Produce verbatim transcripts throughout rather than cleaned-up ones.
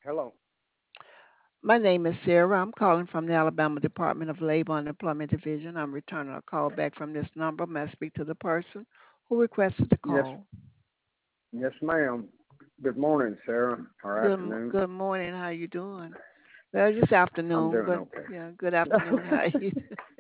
Hello. My name is Sarah. I'm calling from the Alabama Department of Labor and Employment Division. I'm returning a call back from this number. May I speak to the person who requested the Yes, call? yes, ma'am. Good morning, Sarah, or Good m- afternoon. good morning. How you doing? Well, just I'm afternoon, doing but okay. yeah, good afternoon. How you?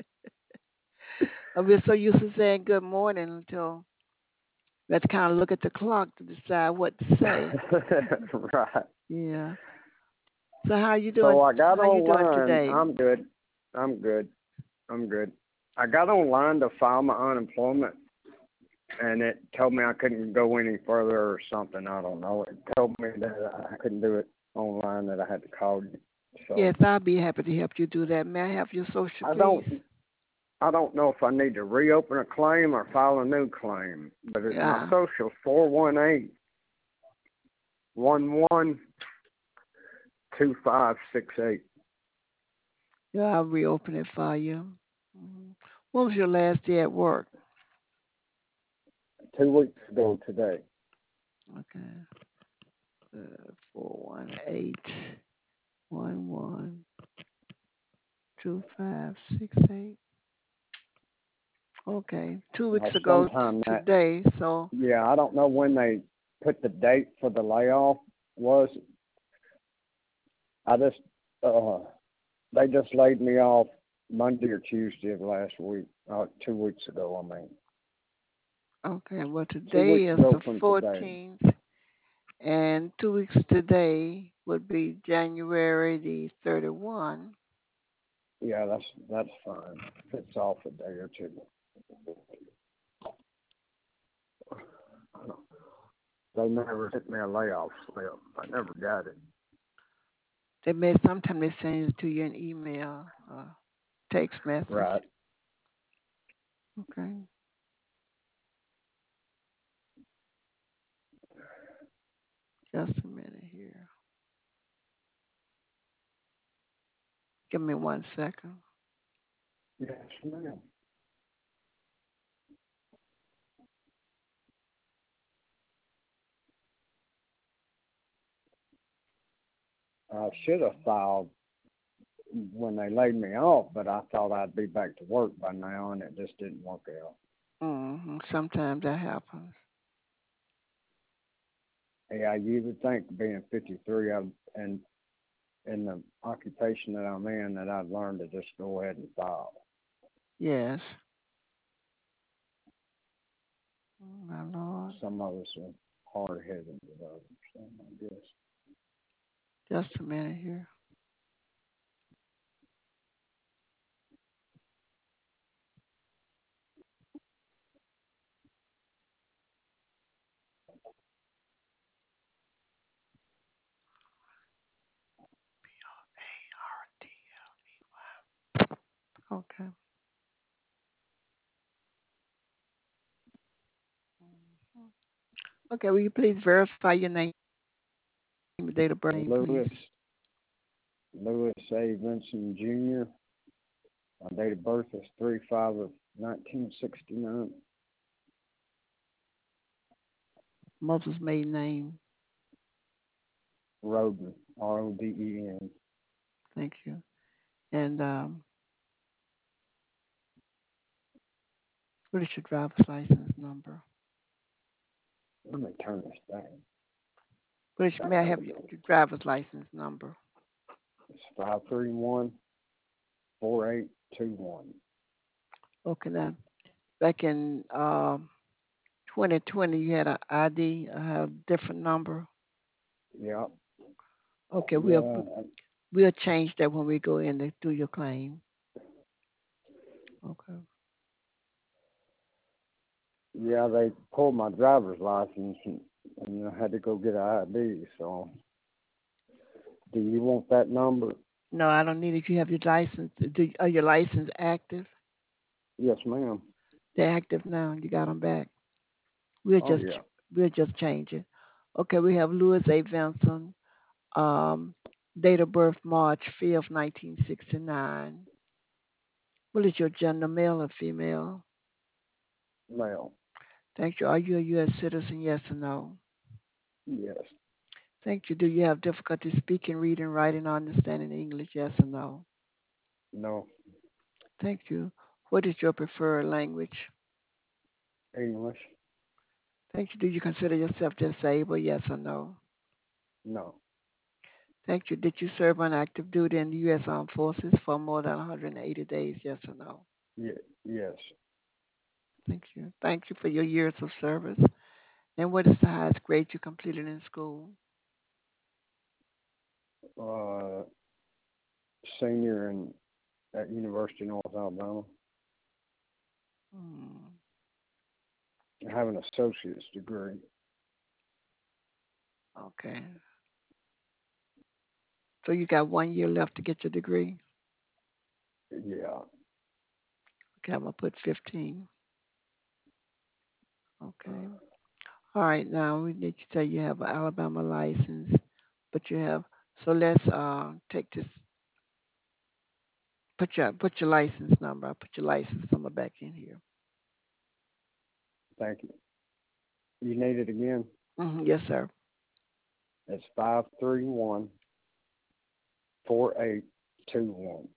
We're so used to saying good morning until we have to kind of look at the clock to decide what to say. Right. Yeah. So how you So doing? I got How you doing online. today? I'm good. I'm good. I'm good. I got online to file my unemployment, and it told me I couldn't go any further or something. I don't know. It told me that I couldn't do it online. That I had to call you. So Yes, I'll be happy to help you do that. May I have your social, I please? don't. I don't know if I need to reopen a claim or file a new claim, but it, my Yeah. social's four one eight one one two five six eight. Yeah, I'll reopen it for you. Mhm. When was your last day at work? Two weeks ago today. Okay. Uh, four one eight one one two five six eight. Okay. Two weeks Uh, ago t- sometime that, today. So yeah, I don't know when they put the date for the layoff was. I just, uh, they just laid me off Monday or Tuesday of last week, uh, two weeks ago, I mean. okay. Well, Two today weeks is ago the from today. fourteenth, and two weeks today would be January the thirty-one. Yeah, that's, that's fine. If it's off a day or two. They never sent me a layoff slip. I never got it. They may sometimes they send it to you in email, uh, text message. Right. Okay. Just a minute here. Give me one second. Yes, ma'am. I should have filed when they laid me off, but I thought I'd be back to work by now, and it just didn't work out. Hmm. Sometimes that happens. Yeah, you would think being fifty-three I'd, and in the occupation that I'm in that I'd learn to just go ahead and file. Yes. Oh, my Lord. Some of us are hard headed with others, so I guess. Just a minute here. Okay. Okay. Will you please verify your name, date of birth, please? Lewis, Lewis A. Vinson Junior My date of birth is three five of nineteen sixty-nine. Mother's maiden name. Roden, R O D E N. Thank you. And um, what is your driver's license number? Let me turn this down. What is, may I There have we your, go. your driver's license number? It's five three one four eight two one. Okay. Now, back in um, twenty twenty, you had an I D, a different number. Yep. Okay. We'll Yeah. we'll change that when we go in to do your claim. Okay. Yeah, they pulled my driver's license and, and I had to go get an I D. So, do you want that number? No, I don't need it. You have your license. Do, are your license active? Yes, ma'am. They're active now. You got them back. We'll Oh just yeah. we'll just change it. Okay, we have Louis A. Vinson. Um, date of birth March fifth, nineteen sixty nine. What is your gender, male or female? Ma'am. Thank you. Are you a U S citizen? Yes or no? Yes. Thank you. Do you have difficulty speaking, reading, writing, or understanding English? Yes or no? No. Thank you. What is your preferred language? English? Thank you. Do you consider yourself disabled? Yes or no? No. Thank you. Did you serve on active duty in the U S. Armed Forces for more than one hundred eighty days? Yes or no? Ye- yes. Thank you. Thank you for your years of service. And what is the highest grade you completed in school? Uh, Senior in at University of North Alabama. Hmm. I have an associate's degree. Okay. So you got one year left to get your degree? Yeah. Okay, I'm going to put fifteen. Okay. All right, now we need to tell you have an Alabama license, but you have, so let's uh, take this, put your, put your license number, I'll put your license number back in here. Thank you. You need it again? Hmm. Yes, sir. It's five three one four eight two one.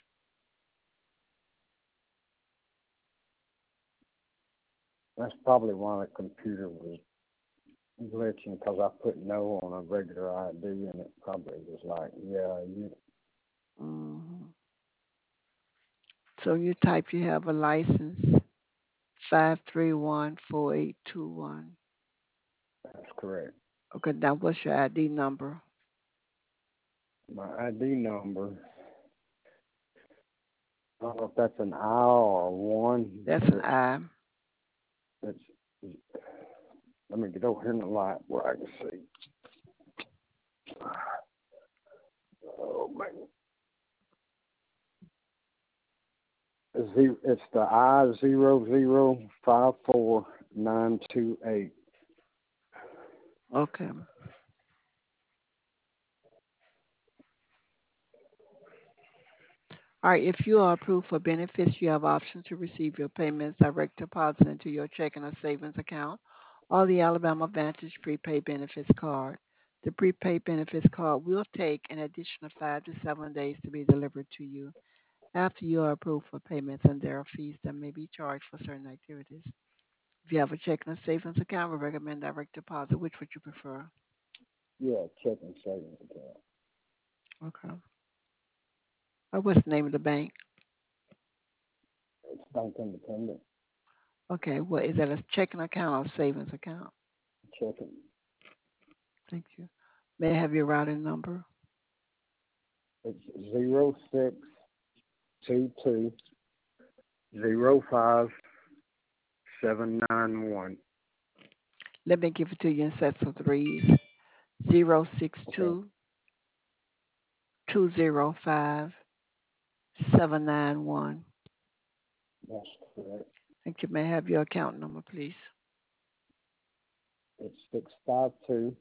That's probably why the computer was glitching because I put no on a regular I D and it probably was like, yeah, you. Hmm. So you type you have a license, five three one four eight two one. That's correct. Okay, now what's your I D number? My I D number, I don't know if that's an I or a one, That's but an it's, I. it's, let me get over here in the light where I can see. Oh, man. It's, it's the I zero zero five four nine two eight. Okay. All right, if you are approved for benefits, you have options to receive your payments direct deposit into your checking or savings account or the Alabama Vantage prepaid benefits card. The prepaid benefits card will take an additional five to seven days to be delivered to you after you are approved for payments, and there are fees that may be charged for certain activities. If you have a checking or savings account, we recommend direct deposit. Which would you prefer? Yeah, checking savings account. Okay. Or what's the name of the bank? It's Bank Independent. Okay, what is that, a checking account or savings account? Checking. Thank you. May I have your routing number? It's zero six two two zero five seven nine one. Let me give it to you in sets of threes. Zero six Okay, two two zero five seven nine one. that's correct. Thank you. May I have your account number, please? It's six five two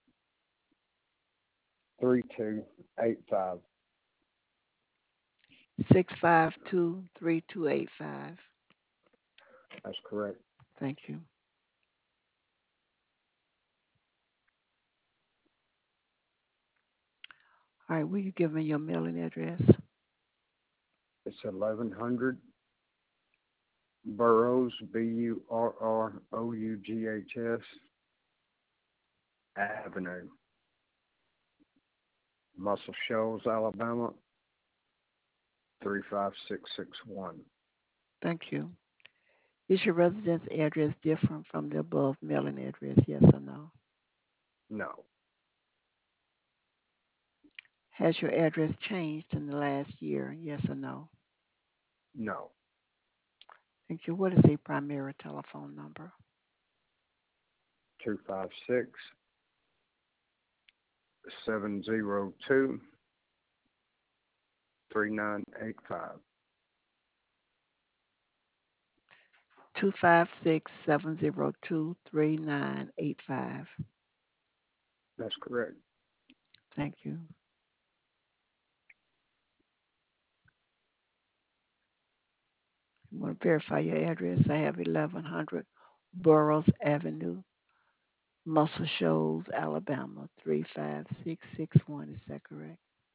three two eight five. Six five two three two eight five. That's correct. Thank you. All right, will you give me your mailing address? It's eleven hundred Burroughs, B U R R O U G H S Avenue, Muscle Shoals, Alabama, three five six six one. Thank you. Is your residence address different from the above mailing address? Yes or no? No, Has your address changed in the last year? Yes or no? no. Thank you. What is a primary telephone number? two five six seven zero two three nine eight five. Two five six seven zero two three nine eight five. That's correct. Thank you. I want to verify your address. I have eleven hundred Burroughs Avenue, Muscle Shoals, Alabama, three five six six one. Is that correct?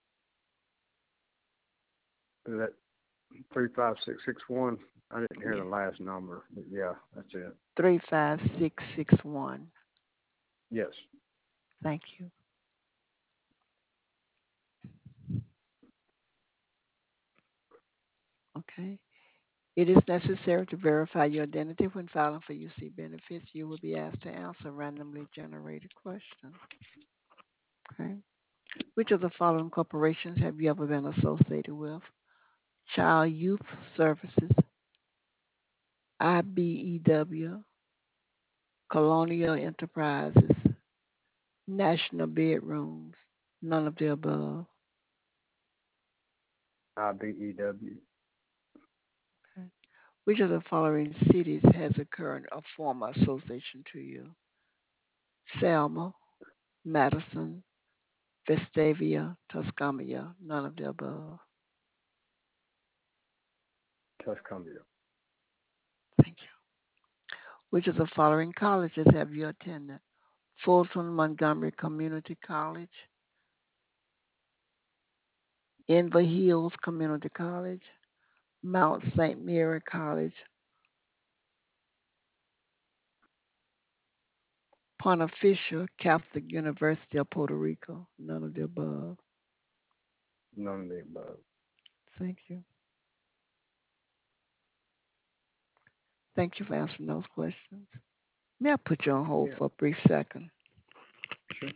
Is that three five six six one? I didn't hear Yeah. the last number, but yeah, that's it. three five six six one. Yes. Thank you. Okay. It is necessary to verify your identity when filing for U C benefits. You will be asked to answer randomly generated questions. Okay. Which of the following corporations have you ever been associated with? Child Youth Services, I B E W, Colonial Enterprises, National Bedrooms, none of the above. I B E W. Okay. Which of the following cities has a current or former association to you? Selma, Madison, Vestavia, Tuscaloosa, none of the above. Tuscumbia. Thank you. Which of the following colleges have you attended? Fulton Montgomery Community College, Inver Hills Community College, Mount Saint Mary College, Pontificia Catholic University of Puerto Rico, none of the above. None of the above. Thank you. Thank you for answering those questions. May I put you on hold Yeah. for a brief second? Sure.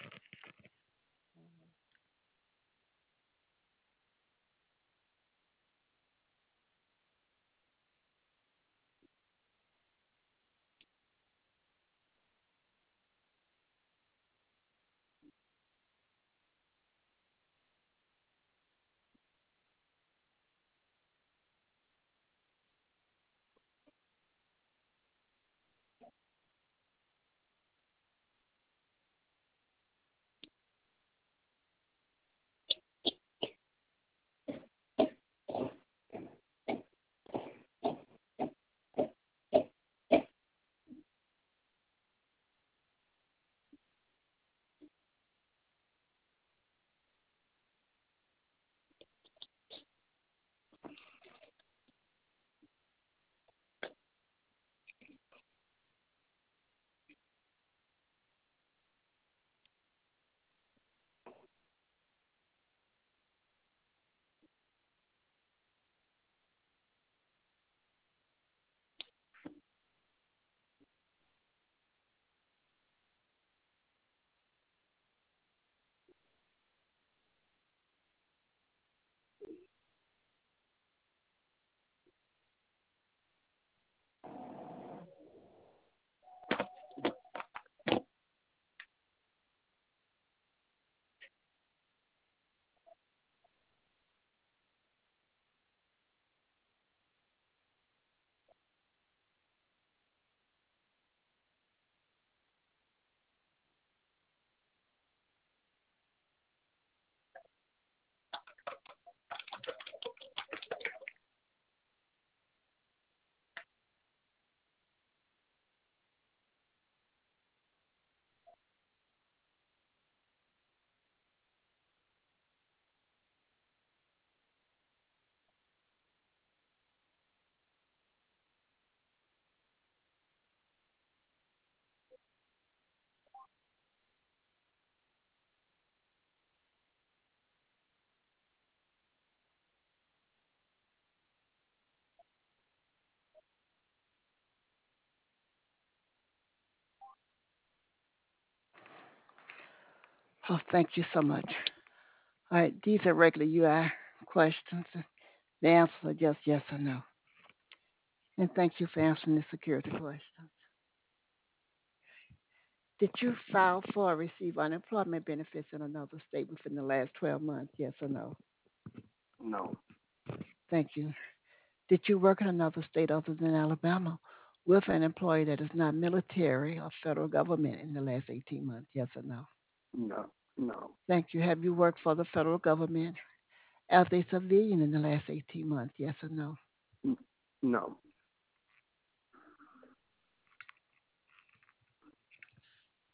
Oh, thank you so much. All right, these are regular U I questions. The answers are just yes or no. And thank you for answering the security questions. Did you file for or receive unemployment benefits in another state within the last twelve months? Yes or no? No. Thank you. Did you work in another state other than Alabama with an employee that is not military or federal government in the last eighteen months? Yes or no? No. No. Thank you. Have you worked for the federal government as a civilian in the last eighteen months? Yes or no? N- No.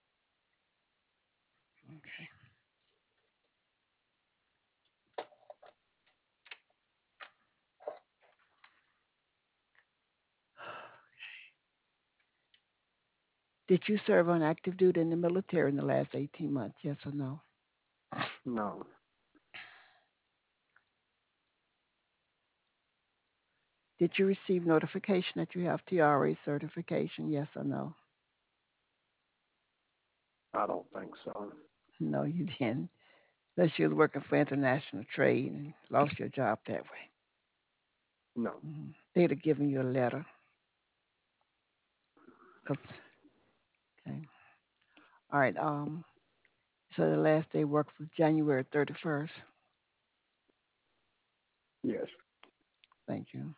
Did you serve on active duty in the military in the last eighteen months? Yes or no? No. Did you receive notification that you have T R A certification? Yes or no? I don't think so. No, you didn't. Unless you was working for international trade and lost your job that way. No. hmm They'd have given you a letter. 'Cause- okay. All right. Um. So the last day worked was January thirty-first. Yes. Thank you.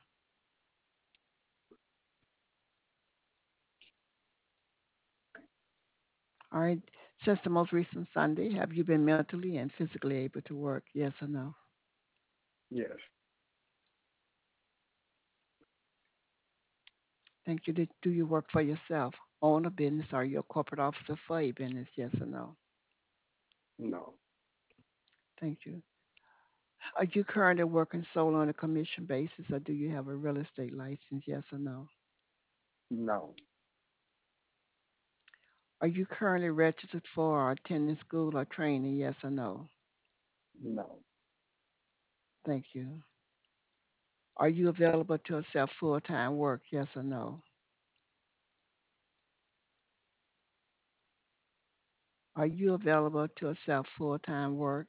All right. Since the most recent Sunday, have you been mentally and physically able to work? Yes or no? Yes. Thank you. Did, do you work for yourself, own a business, or you're a corporate officer for a business? Yes or no? No. Thank you. Are you currently working solely on a commission basis, or do you have a real estate license? Yes or no? No. Are you currently registered for or attending school or training? Yes or no? No. Thank you. Are you available to accept full-time work? Yes or no? Are you available to accept full-time work?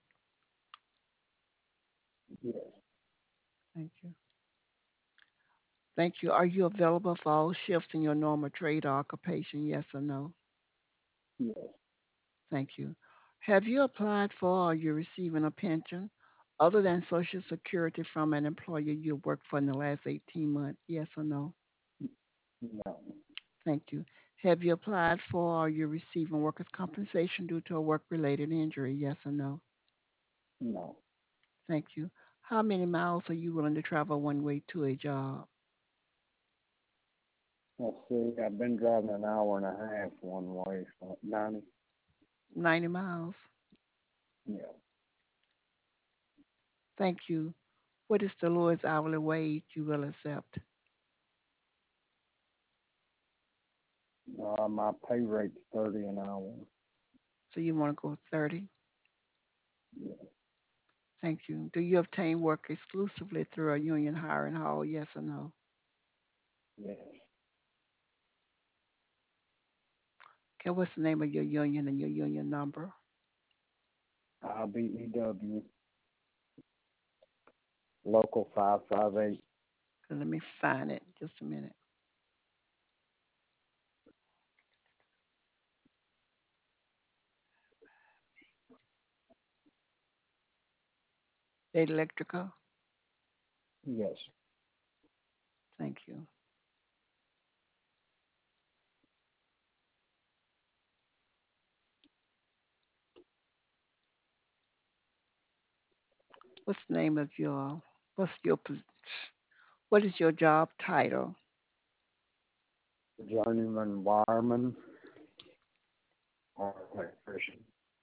Yes. Thank you. Thank you. Are you available for all shifts in your normal trade or occupation? Yes or no? Yes. Thank you. Have you applied for or you're receiving a pension other than Social Security from an employer you worked for in the last eighteen months? Yes or no? No. Thank you. Have you applied for or you're receiving workers' compensation due to a work-related injury? Yes or no? No. Thank you. How many miles are you willing to travel one way to a job? Let's see. I've been driving an hour and a half one way, so ninety. ninety miles. Yeah. Thank you. What is the lowest hourly wage you will accept? Uh, my pay rate's thirty an hour. So you want to go thirty? Yeah. Thank you. Do you obtain work exclusively through a union hiring hall? Yes or no? Yes. Okay, what's the name of your union and your union number? I B E W local five five eight. Let me find it. Just a minute. State Electrical. Yes. Thank you. What's the name of your, what's your, pos- what is your job title? Journeyman wireman or electrician.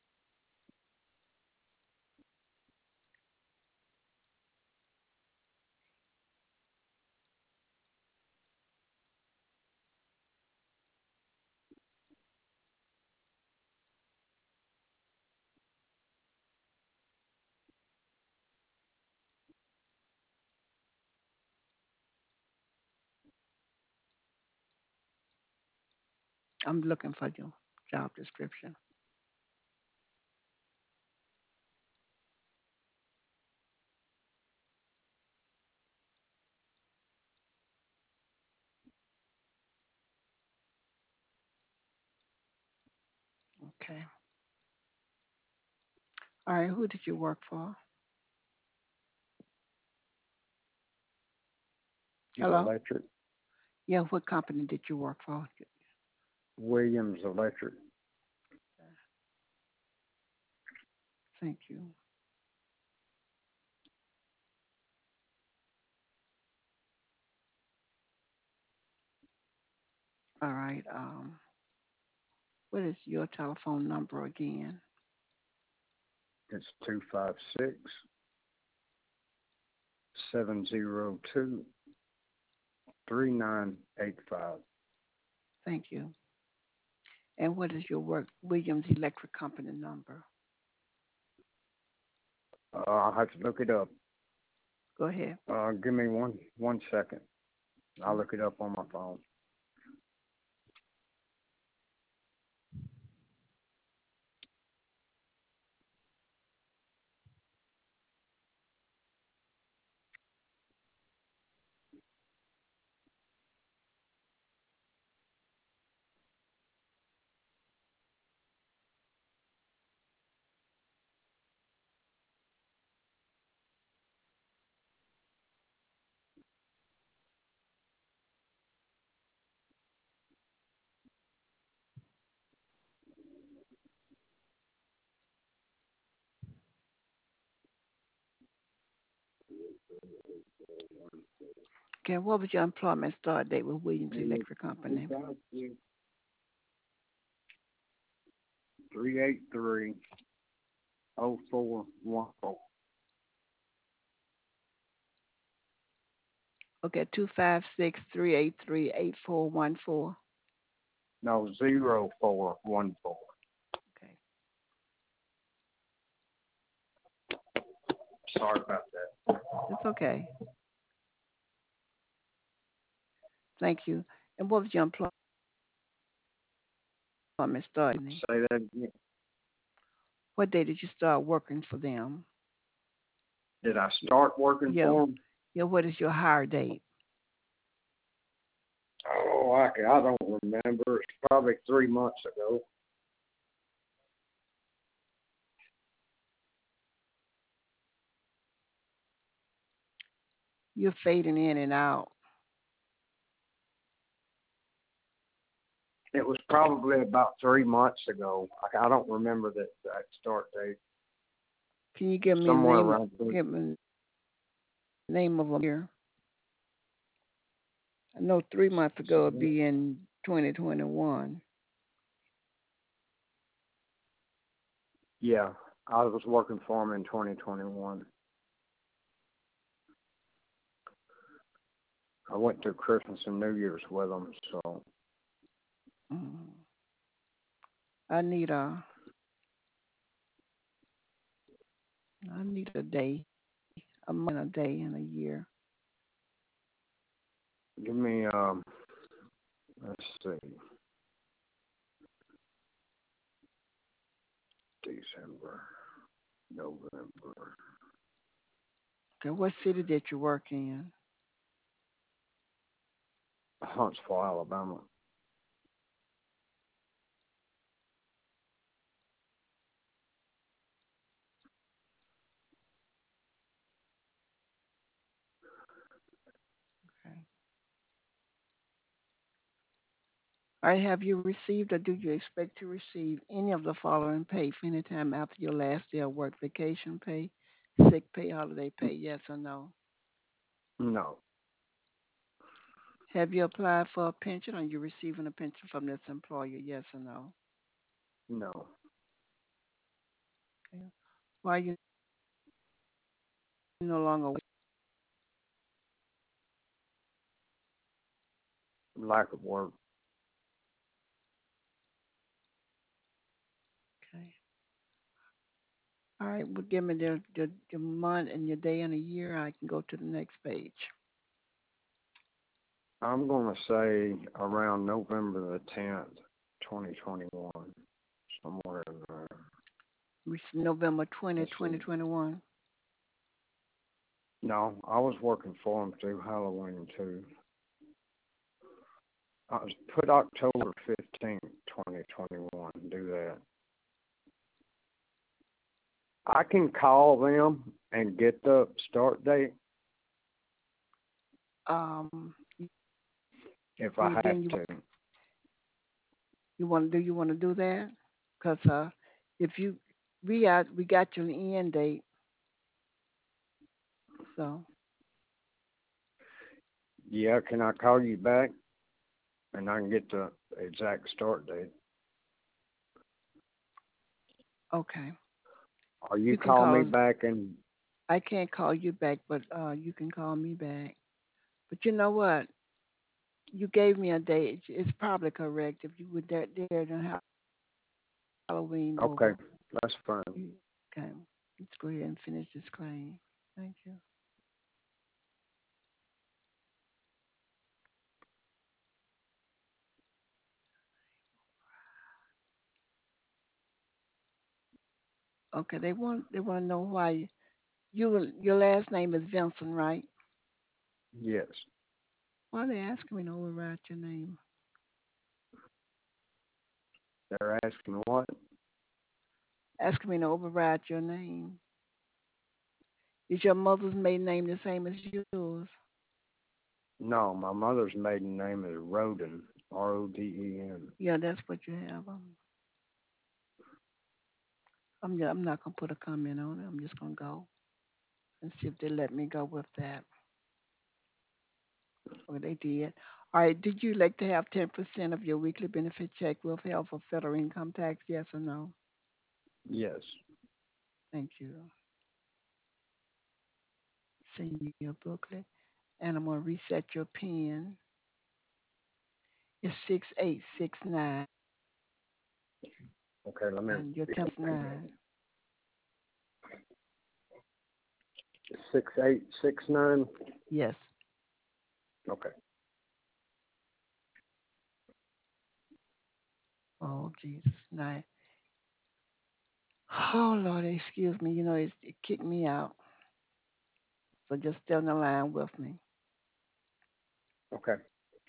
I'm looking for your job description. Okay. All right. Who did you work for? Hello? Electric. Yeah, what company did you work for? Williams Electric. Thank you. All right. Um, what is your telephone number again? It's two five six seven zero two three nine eight five. Thank you. And what is your work Williams Electric Company number? Uh, I'll have to look it up. Go ahead. Uh, give me one one second. I'll Okay. look it up on my phone. Okay, what was your employment start date with Williams Electric Company? Three eight three oh four one four. Okay, two five six three eight three eight four one four. No, zero four one four. Okay. Sorry about that. It's okay. Thank you. And what was your employment start date? Say that again. What day did you start working for them? Did I start working Yeah. for them? Yeah, what is your hire date? Oh, I, I don't remember. It's probably three months ago. You're fading in and out. It was probably about three months ago. I, I don't remember that that start date. Can you give me the Somewhere name? around there. Give me the name of a year. I know three months ago it'd be in twenty twenty-one. Yeah, I was working for them in twenty twenty-one. I went through Christmas and New Year's with them, so. Mm. I need a. I need a day, a month, a day, and a year. Give me, um, let's see, December, November. Okay, what city did you work in? Huntsville, Alabama. Okay. All right, have you received or do you expect to receive any of the following pay for any time after your last day of work? Vacation pay, sick pay, holiday pay, yes or no? No, Have you applied for a pension? Are you receiving a pension from this employer, yes or no? no. Okay. Why are you no longer working? Lack of work. Okay. All right, well, give me the, the, the month and your day and a year. I can go to the next page. I'm going to say around November the tenth, twenty twenty-one, somewhere in there. Which is November twentieth, Let's see. twenty twenty-one. No, I was working for them through Halloween too. I was put October fifteenth, twenty twenty-one. Do that. I can call them and get the start date Um, if I you, have then you to. you want do you want to do that? Cause uh, if you we got we got your end date, so Yeah, can I call you back and I can get the exact start date? okay. Or you You can call me call. back and I can't call you back, but uh, you can call me back. But you know what? You gave me a date. It's probably correct if you would dare, dare to have Halloween Okay, over. that's fine. You- Okay, let's go ahead and finish this claim. Thank you. Okay, they want they want to know why you your last name is Vincent, right? Yes. Why are they asking me to overwrite your name? They're asking what? Asking me to override your name. Is your mother's maiden name the same as yours? No, my mother's maiden name is Roden. R O D E N. Yeah, that's what you have. Um, I'm I'm not gonna put a comment on it. I'm just gonna go and see if they let me go with that. Or they did. All right. Did you like to have ten percent of your weekly benefit check withheld for federal income tax? Yes or no? Yes. Thank you. Send you your booklet, and I'm gonna reset your pin. It's six eight six nine, Okay, let me. and your ten nine. Six eight six nine. Yes. Okay. Oh Jesus, nine. Oh Lord, excuse me. You know it's, it kicked me out, so just stay on the line with me. Okay.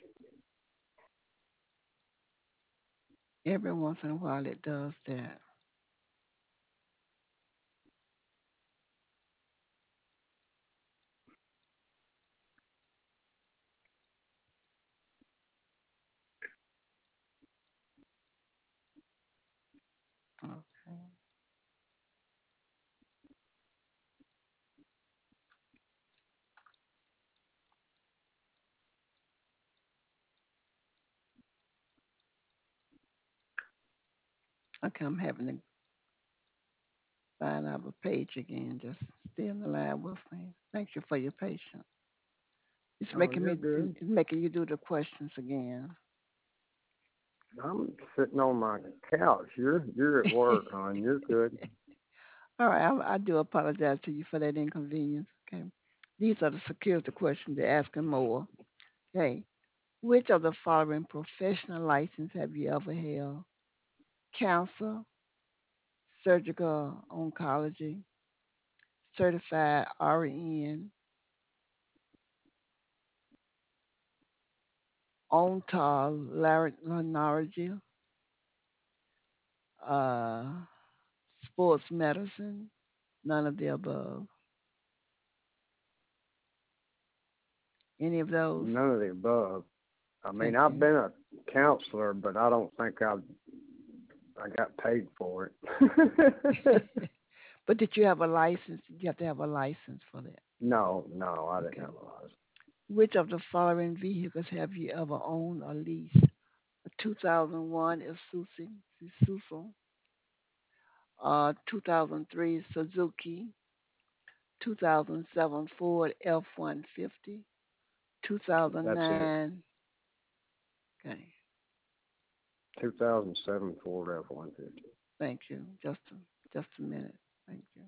Every once in a while, it does that. Okay. Okay, I'm having to find out a page again. Just stay on the line with me. Thank you for your patience. It's Oh, making you're me. good. It's making you do the questions again. I'm sitting on my couch. You're you're at work, hon. You're good. All right, I, I do apologize to you for that inconvenience. Okay, these are the security questions they're asking more. Okay, which of the following professional license have you ever held? Cancer, surgical oncology, certified R N, otolaryngology, uh, sports medicine, none of the above. Any of those? None of the above. I mean, Thank I've you. been a counselor, but I don't think I I got paid for it. But did you have a license? Did you have to have a license for that? No, no, I didn't Okay. have a license. Which of the following vehicles have you ever owned or leased? A two thousand one Isuzu, Isuzu, uh, two thousand three Suzuki, two thousand seven Ford F one fifty, That's it. two thousand nine. Okay, two thousand seven Ford F one fifty. thank you. Just a, just a minute. Thank you.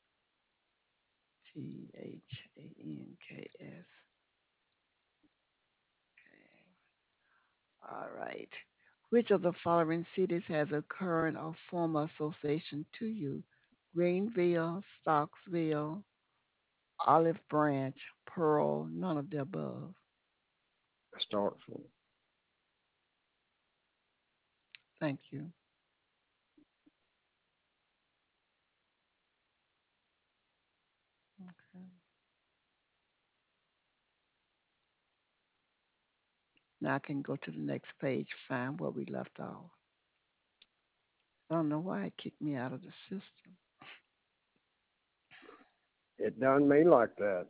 T H A N K S. All right. Which of the following cities has a current or former association to you? Greenville, Stocksville, Olive Branch, Pearl, none of the above. Starkville. Thank you. Okay. Now I can go to the next page, find where we left off. I don't know why it kicked me out of the system. It done me like that.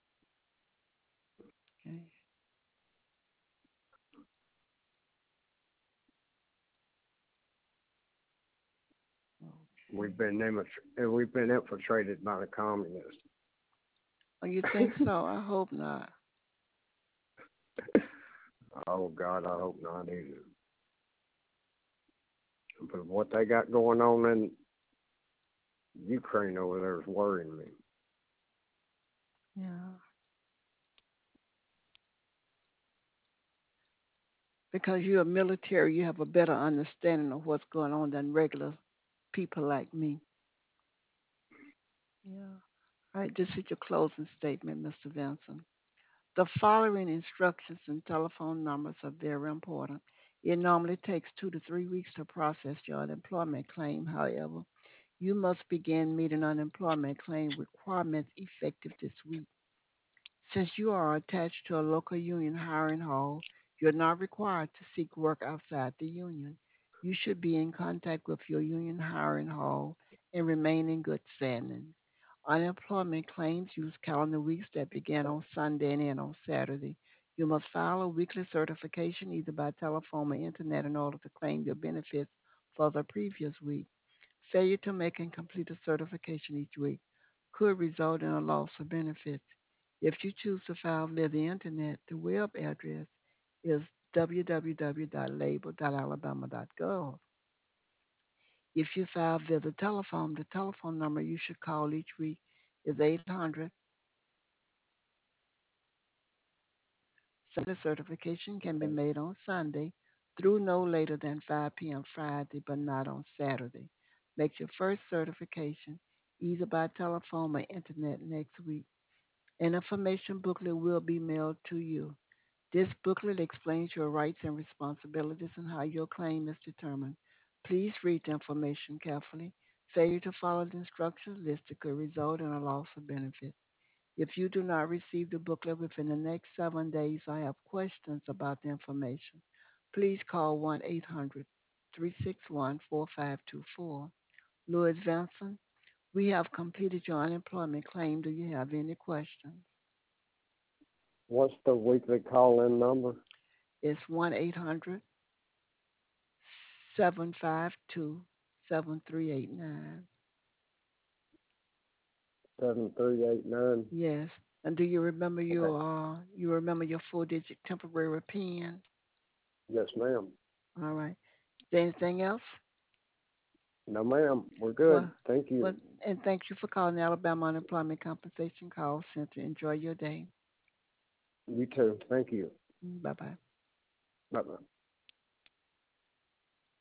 Okay. We've Okay. been infiltrated, we've been infiltrated by the communists. Oh, you think so? I hope not. Oh God, I hope not either. But what they got going on in Ukraine over there is worrying me. Yeah. Because you're a military, you have a better understanding of what's going on than regular people like me. Yeah. All right, this is your closing statement, Mister Vincent. The following instructions and telephone numbers are very important. It normally takes two to three weeks to process your unemployment claim. However, you must begin meeting unemployment claim requirements effective this week. Since you are attached to a local union hiring hall, you're not required to seek work outside the union. You should be in contact with your union hiring hall and remain in good standing. Unemployment claims use calendar weeks that begin on Sunday and end on Saturday. You must file a weekly certification either by telephone or internet in order to claim your benefits for the previous week. Failure to make and complete a certification each week could result in a loss of benefits. If you choose to file via the internet, the web address is w w w dot labor dot alabama dot gov. If you file via the telephone, the telephone number you should call each week is eight hundred. The certification can be made on Sunday through no later than five p m. Friday, but not on Saturday. Make your first certification either by telephone or internet next week. An information booklet will be mailed to you. This booklet explains your rights and responsibilities and how your claim is determined. Please read the information carefully. Failure to follow the instructions listed could result in a loss of benefits. If you do not receive the booklet within the next seven days or have questions about the information, please call one eight hundred three six one four five two four. Louis Vanson, we have completed your unemployment claim. Do you have any questions? What's the weekly call-in number? It's one eight hundred seven five two seven three eight nine. Seven three eight nine. Yes. And do you remember Okay. your uh you remember your four digit temporary PIN? Yes, ma'am. All right. Is there anything else? No, ma'am. We're good. Well Thank you. well and thank you for calling the Alabama Unemployment Compensation Call Center. Enjoy your day. You too. Thank you. Bye bye. Bye bye.